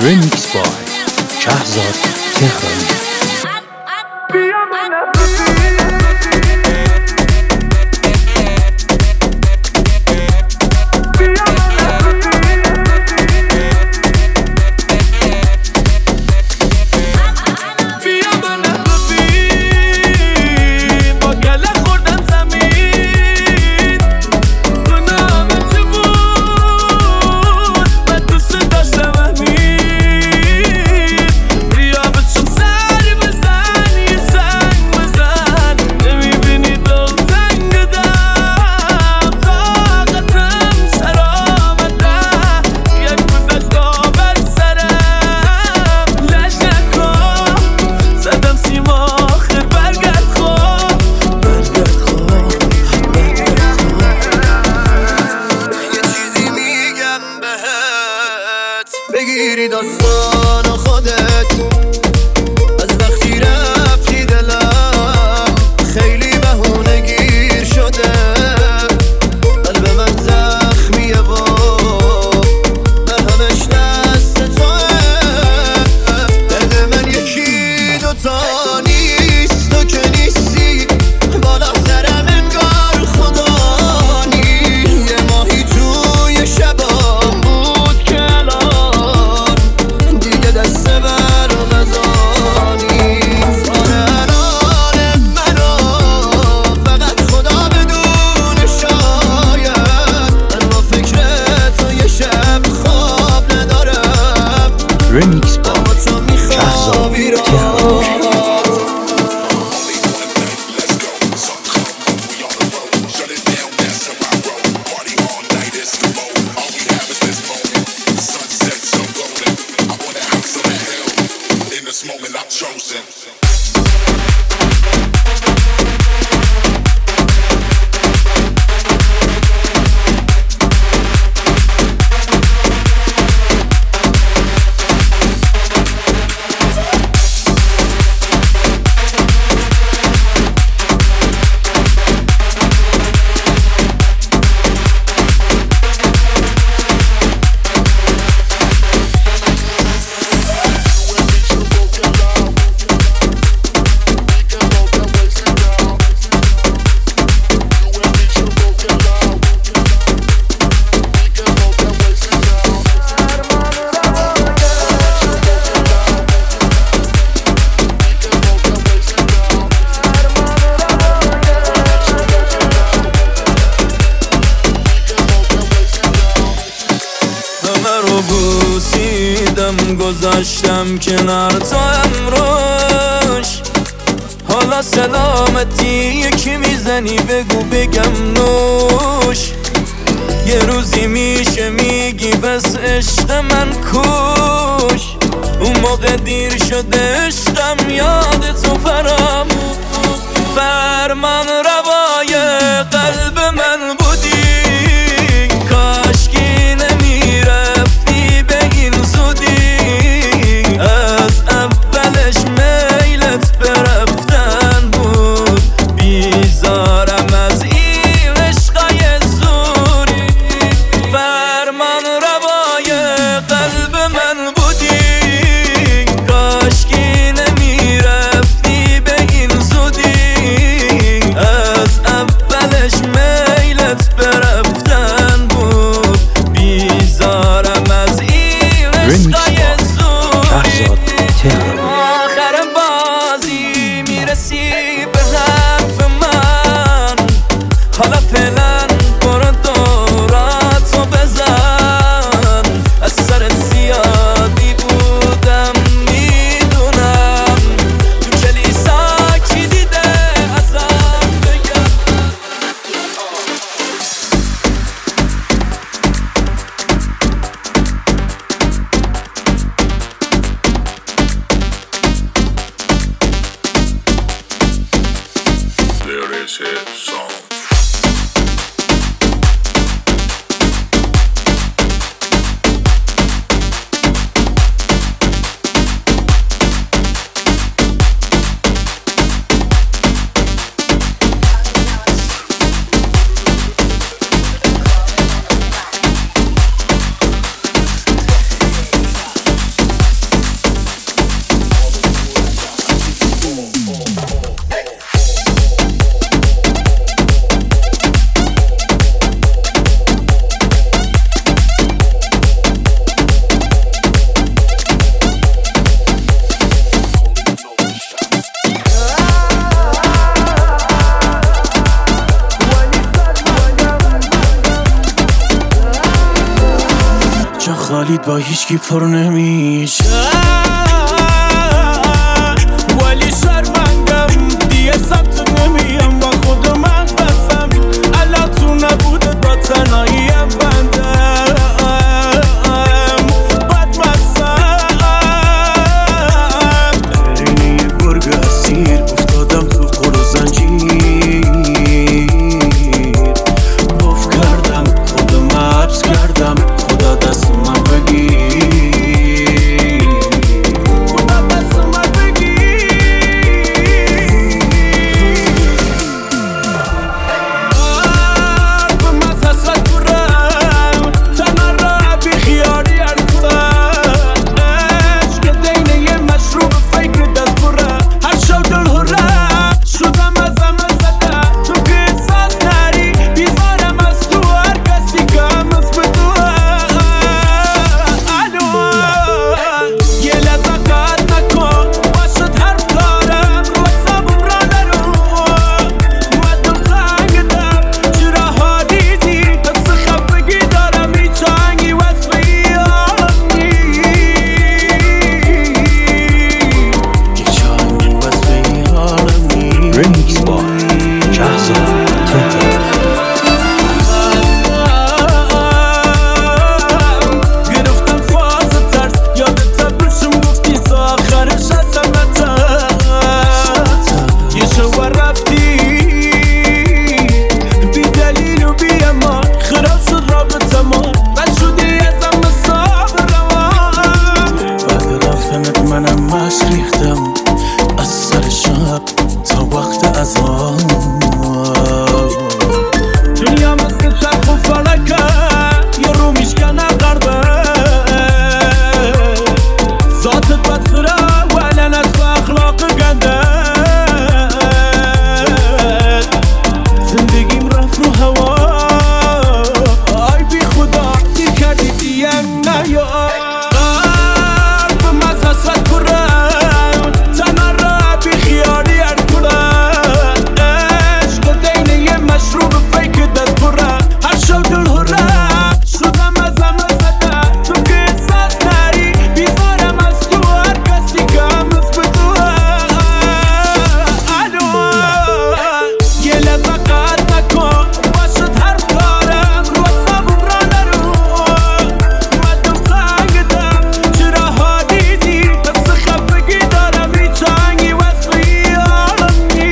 Remix by Shahzad Tehrani. بگیری داستان خودت از وقتی رفتی دلم خیلی بهونه گیر شده قلب من زخمیه و مرهمش دست توه درد من یکی دوتا نیست تو که نیستی بالا سرم انگار خدا نی یه ماهی توی شبام بود که الان دیگه دست بر غذانی الان منو فقط خدا بدون شاید من با فکر تو یه شب خواب ندارم Remix by اما تو میخوابی را moment I've chosen. بوسیدم گذاشتم کنار تو امروش حالا سلامتی یکی میزنی بگو بگم نوش یه روزی میشه میگی بس عشق من کوش اون موقع دیر شده عشقم یاد تو فراموش فرمان روای قلب من بودی کاشکی نمیرفتی به این زودی از اولش میلت برفتن بود بیزارم از این عشقای زوری فرمان روای قلب من بودی کاشکی نمیرفتی به این زودی از اولش میلت برفتن بود بیزارم از این عشقای زوری آخر بازی میرسی به حرف من حالا فعلا برو دوراتو بزن از سر زیادی بودم میدونم تو کلیسا کی دیده ازم بگم There is his song. حالیت با هیچکی پر نمیشه ولی شرمندم دیگه ثبت نمیم با خود من قسم الان تو نبوده با تنهاییم بندم بدمستم برین یه گرگ اسیر افتادم تو قل و زنجیر بف کردم خودم حبس کردم خدا دست من بگیر خدا دست من بگیر به من حسرت برم تنها را بی خیالی ارکرم عشق دینه یه مشروب فکر دست برم هر شو دل هرم شدم از همه زده تو که احساس نری بیزارم از تو هر کسی که هم اسم تو الو یه لحظه قد نکن باشد حرف دارم رو حسابم را نرو مدم تنگتم چرا حالیدی حس خفگی دارم هیچ آهنگی وصفی آنی هیچ آهنگی وصفی آنی Remix by شهرزاد تهران. گرفتم فاز ترس یادت بشم گفتی تا آخرش هستمتم یه شو رفتی بی دلیل و بی امان خراب شد رابطه ما نشدی ازم حساب روان بعد رفتنت منم مشت ریختم از سر شب تا وقت اذان دنیا مثل چرخ و فلکه یه رو میشکنه غربه ذاتت بدخره و علنت و اخلاق گنده زندگیم رفت رو هوا آی بی خدا دیر کردی دیم نیا قلبم از حسرت برم تنها را بی خیالی ارکرم عشق دینه یه مشروب فیک دست برم هر شو دل هرم شدم از همه زده تو که احساس نری بیزارم از تو هر کسی که هم اسم تو الو یه لحظه قد نکن باشد حرف دارم رو حسابم را نرو مدم تنگتم چرا حالیدی حس خفگی دارم هیچ آهنگی وصفی آنی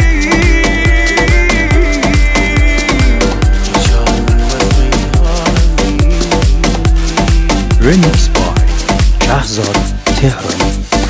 Remix by شهرزاد تهران.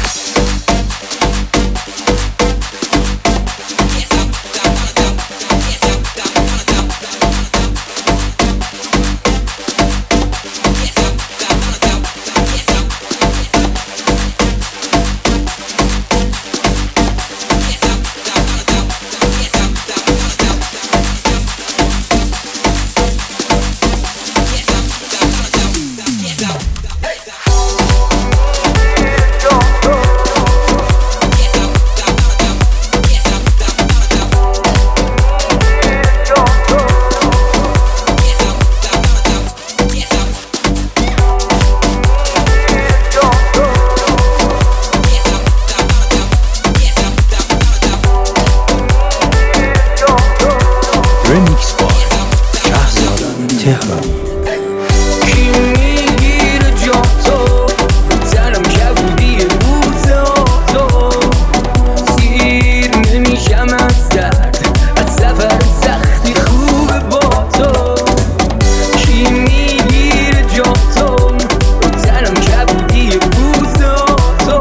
Remix by شهرزاد تهران. کی میگیره جا تو تنم کبودی روز تو سیر نمیشم از درد از سفر سختی خوب با تو کی میگیره جا تو تنم کبودی روز تو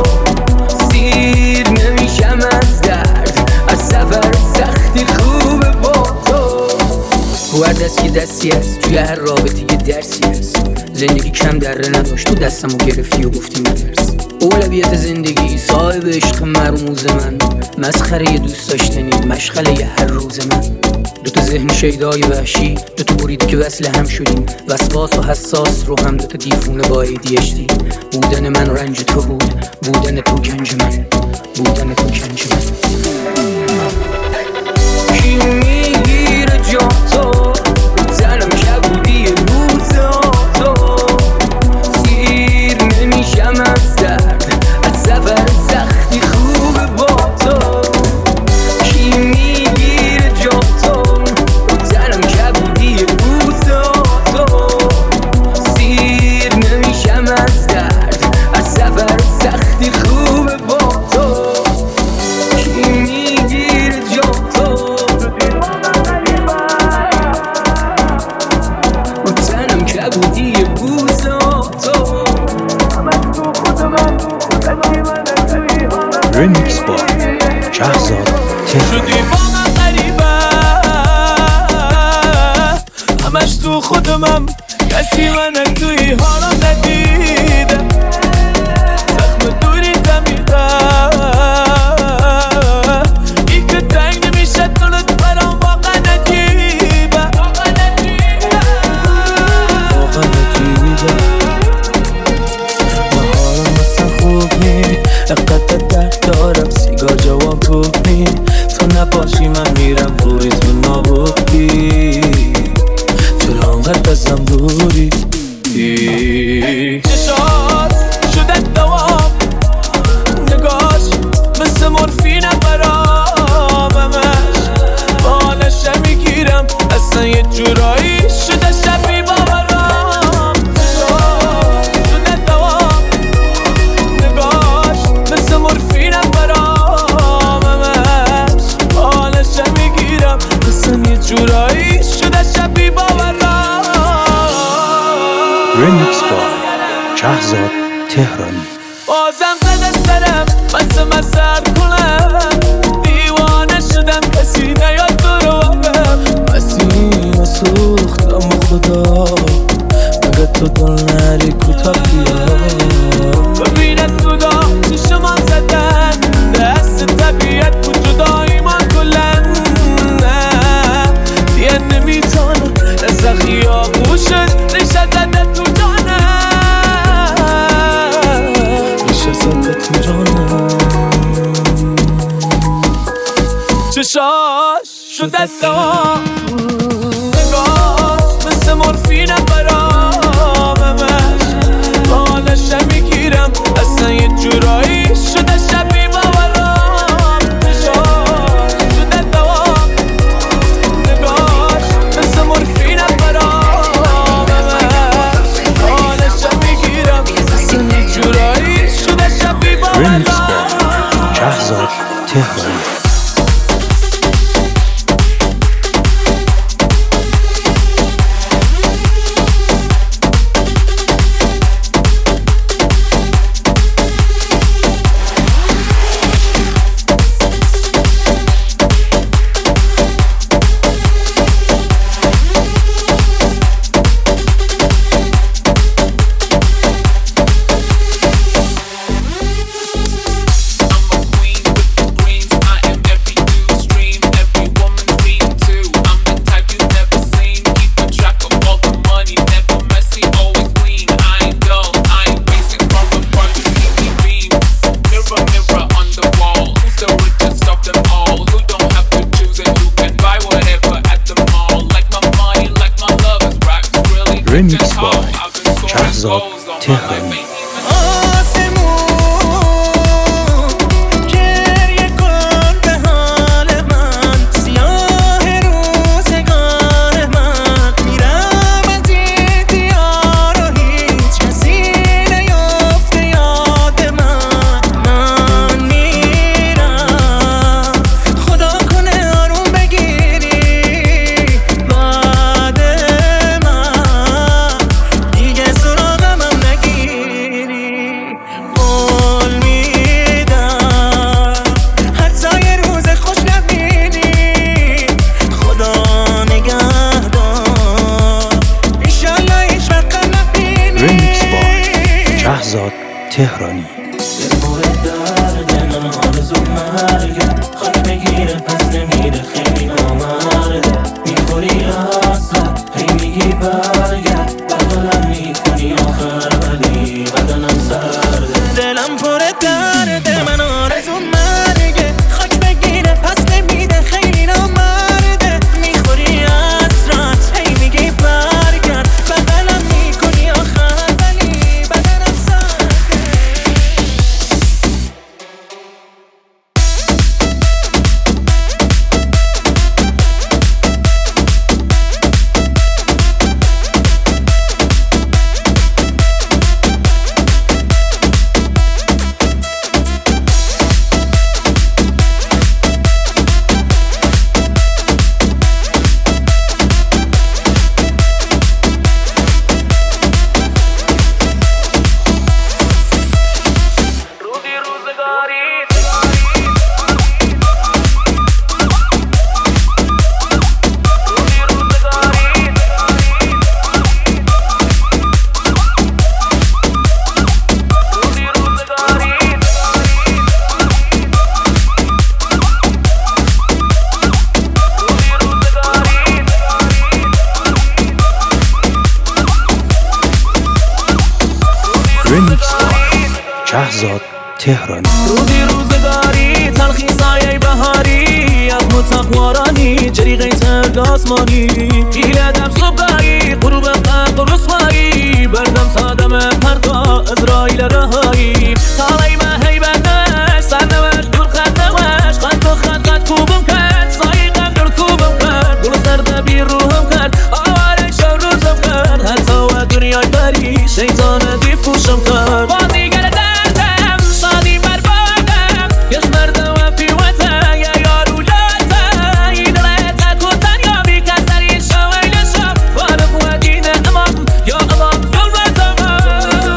سیر نمیشم از درد از سفر سختی خوب با تو هر دست که دستی هست توی هر رابطه یه درسی هست زندگی کم دره نداشت تو دستمو گرفتی و گفتی نترس اولویت زندگی صاحب عشق مرموز من مسخره دوست داشتنی مشغله هر روز من دوتا ذهن شیدای وحشی دوتا بریده که وصل هم شدیم وسواس و حساس رو هم دوتا دیفونه با ADHD بودن من رنج تو بود بودن تو گنج من بودن تو گنج من کی میگیره جا تو زنم کبودی روز تو تو خودمم کسی من توی حالا ندیده زخم دوری دمیده ای که تنگ نمیشه دلت برام واقعا نجیبه واقعا نجیبه و حالا مثلا خوب نی اقدر درد دارم سیگار جواب خوب نی تو نباشی من میرم روی تو نابودی چرا انقدر ازم دوری چشات شده دوام نگاش مثل مورفینه براممش بالشه میگیرم اصلا یه جورایی شده شبیه باورم چشات شده دوام نگاش مثل مورفینه براممش بالشه میگیرم اصلا یه جورایی شده شبیه باورم Remix by شهزاد تهرانی بازم زده سرم بسه سر کنم دیوانه شدم کسی نیاد تو رو بگم مسیح سوختم خدا مگه تو دل نری کوتاه بیا ببینه سودا چشمان زدن دست طبیعت بود جدایی ما کلن دیگه نمیتونم از خیابوشت ریشه زده تو تو جانم چشاش شده دام نگاش مثل مورفینه براممش بالشه میگیرم اصلا یه جورایی شده شبیه باورم چشاش شده دام نگاش مثل مورفینه براممش بالشه میگیرم اصلا یه جورایی شده شبیه Remix by شهزاد تهرانی Remix by شهزاد تهرانی شهزاد تهرانی دلم پر درد من آرزو مرگه خاک بگیره پس نمیده خیلی نامرده میخوری اسرات هی میگی برگرد بدنم میکنی آخر ولی بدنم سرده شهزاد تهرانی. روزی روزگاری تلخی سایه بهاری از متقوارانی جریقه ترد آسمانی پیله دم صبحایی غروب قبل رسوایی بردم سادم پرتا ازرائیل رهایی تالی به هیبتش سرنوش دور خط نوش خط و خط کوبم کرد سایی قدر کوبم کرد گل سرد بی روحم کرد آواره شو روزم کرد حتی و دنیای بری شیطان دی پوشم کرد بازیگر دردم شادی بربادم یش مرد و پیوته یا یارو لاته ایدلت کتن یا بی کسری شویل شب فارق و دین امام یا امام ظلمت امام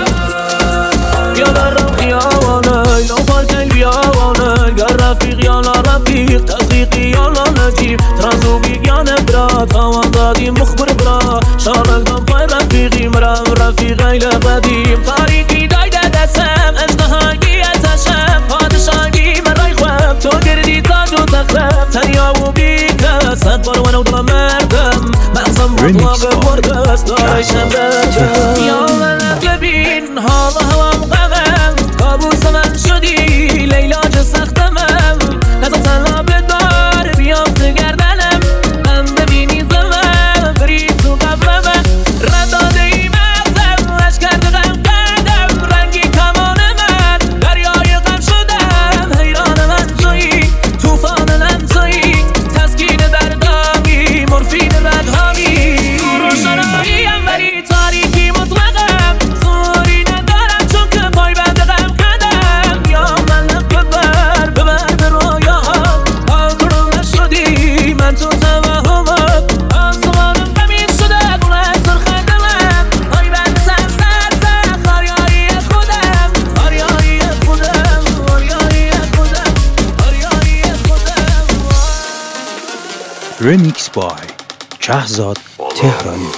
یا درم خیاوانه یا پالکن بیاوانه یا رفیق یا لا رفیق تصدیقی یا لا نجیب ترازو بیگیان برا تاوان دادی مخبر برا شارلدم پای رفیقی مرم رفیق ایل قدیم تاریکی دایده دستم اجتهانگی اتشم پادشانگی مرای خواب تو گردی تاج و تخرم تنیا و بیکس صد بار ونو دلم مردم مغزم مطلق بردست دارشم بردم یا من ببین حالا هوام غمم کابوس من شدی لیلاج سختمم نزم تنها بدار بیام تو گردنم من ببینی زمم بری تو قبرمم رداده ای مغزم اش کرده غم کردم رنگی کمان من دریای غم شدم حیران من تویی توفان من تویی تسکین دردامی مرفین رگهامی روشناییم ولی تاریکی مطلقم زوری ندارم چون که پای بند غم کردم یا من ببر به رویاها آگرم نشدی من تو توهمت آسمانم غمین شده گونه سرخ دلم پای بند سر آریایی خودم آریایی خودم آریایی خودم آریایی خودم. رمیکس بای شهزاد تهرانی.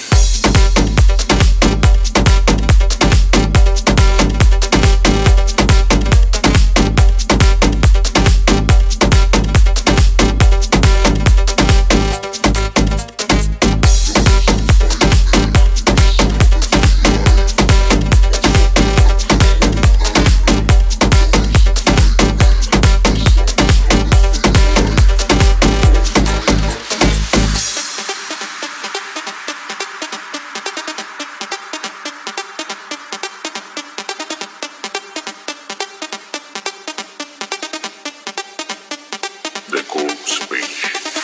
The Cold Speech.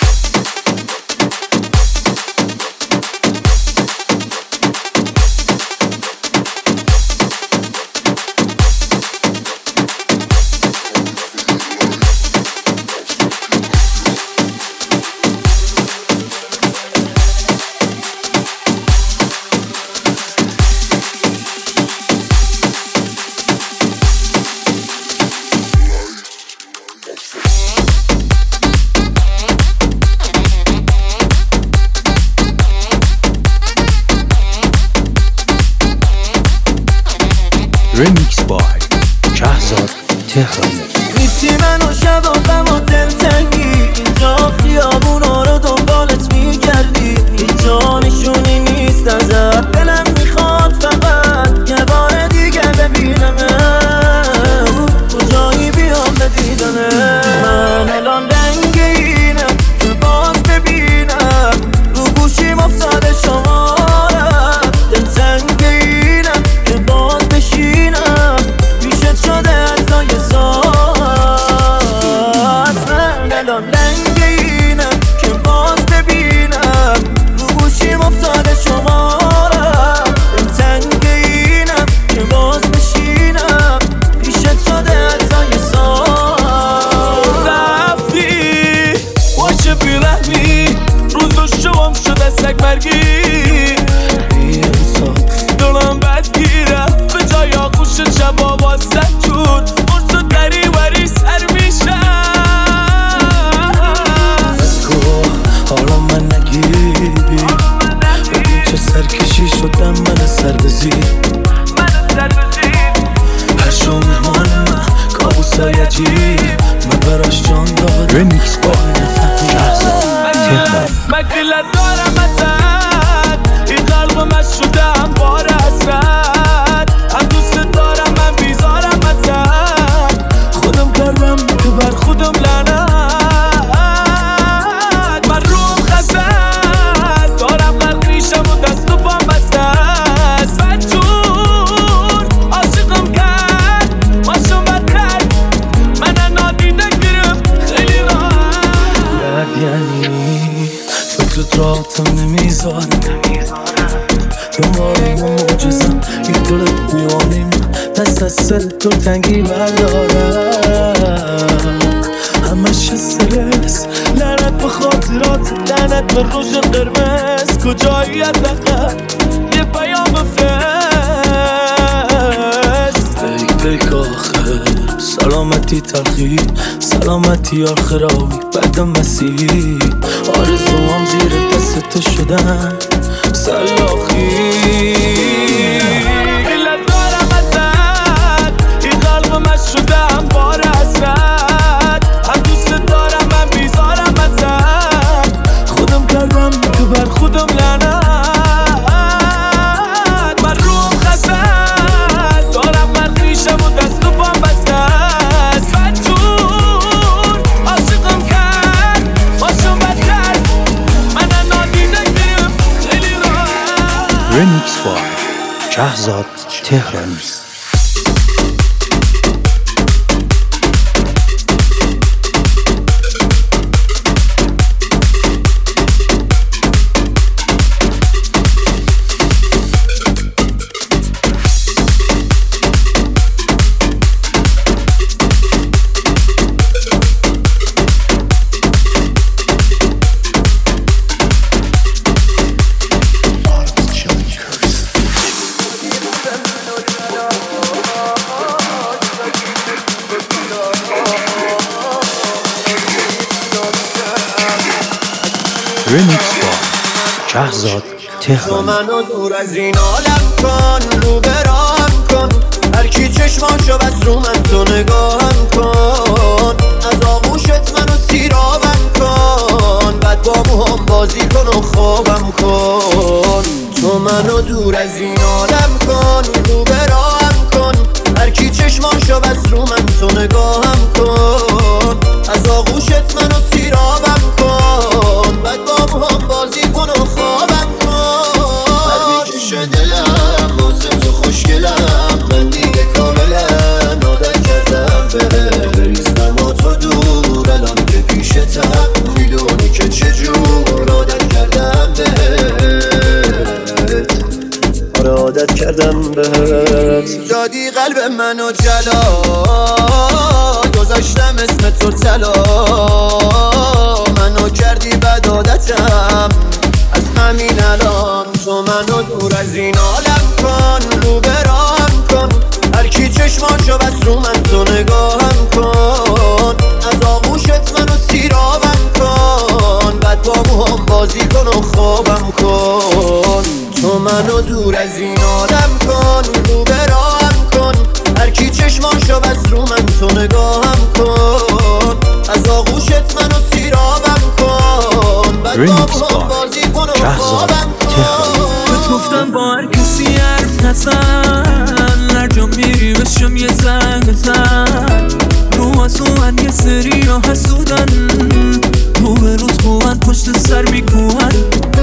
رمیکس بای شهزاد تهرانی. نیستی من و شب و غم و دلتنگی اینجا خیابونا رو دنبالت میگردی اینجا نشونی نیست ازت دلم میخواد فقط یه بار دیگه ببینمت کجایی بیام بدیدنت من الان رنگینم که باز ببینم رو گوشیم افتاده شمارم دلتنگینم که باز بشینم پیشت شده حتی یه ساعت من الان رنگینم که باز ببینم رو گوشیم افتاده شمارم دلتنگینم که باز بشینم پیشت شده حتی یه ساعت رفتی باشه بیرحمی روزو شوام شده سگ مرگی دلم بد گیرم به جای آغوش شبا واسه جون مرس و دری وری سر میشم از کو حالا من نگیری ببین چه سرکشی شدم من سردزی هر شو مهمان من کابوسای عجیب من براش جان دادم رمیکس بای شهزاد تهرانی. من گلت دارم ازت این قلب من شده هم بار حسرت هم دوست دارم من بیزارم عشقت راتم نمیذارم دنبال یه معجزم یه طول دیوانیم دست از سر تو تنگی بردارم همش استرس لعنت به خاطرات لعنت به روژ قرمز کجایی حداقل یه پیام بفرست پیک آخر سلامتی تلخی سلامتی آخراوی بعد مسیح آرزوام زیر دست تو شدن سلاخی دلت دارم ازت این قلب من شدم بار حسرت هم دوست دارم من بیزارم ازت خودم کردم تو بر خودم لعنت من روم خسد دارم من ریشم و دست و پام بسته است بدجور عاشقم کرد باشم بدتر من نادیده گریم خیلی راحت رمیکس بای شهزاد تهرانی. رمیکس با شهزاد تو تهرانی. منو دور از این عالم کن رو برام کن هر کی چشماشو بس رو من تو نگاهم کن از آغوشت منو سیرابم کن بعد با موهام بازی کن و خوابم کن تو منو دور از این عالم کن رو برام کن هر کی چشماشو بس رو من تو نگاهم کن از آغوشت منو سیرابم کن بعد با موهام بازی کن و خوابم دلم واسه تو خوشگلم من دیگه کاملم عادت کردم بریزم با تو دور الان که پیشتم میدونی که چجور عادت کردم بهت آره عادت کردم بهت دادی قلب منو جلا گذاشتم اسم تو طلا منو کردی بد عادتم از همین الان تو منو دور از این عالم کن رو برام کن هر کی چشماشو بس رو من تو نگاهم کن از آغوشت منو سیرابم کن بعد با موهام بازی کن و خوابم کن تو منو دور از این عالم کن رو برام کن هر کی چشماشو بس رو من تو نگاهم کن از آغوشت منو سیرابم کن بعد با موهام بازی کن و خوابم بهت گفتم با هر کسی حرف نزن هر جا میری بشم یه زنگ بزن رو از من یه سری ها حسودن رو به روت خوبن پشت سر میکوهن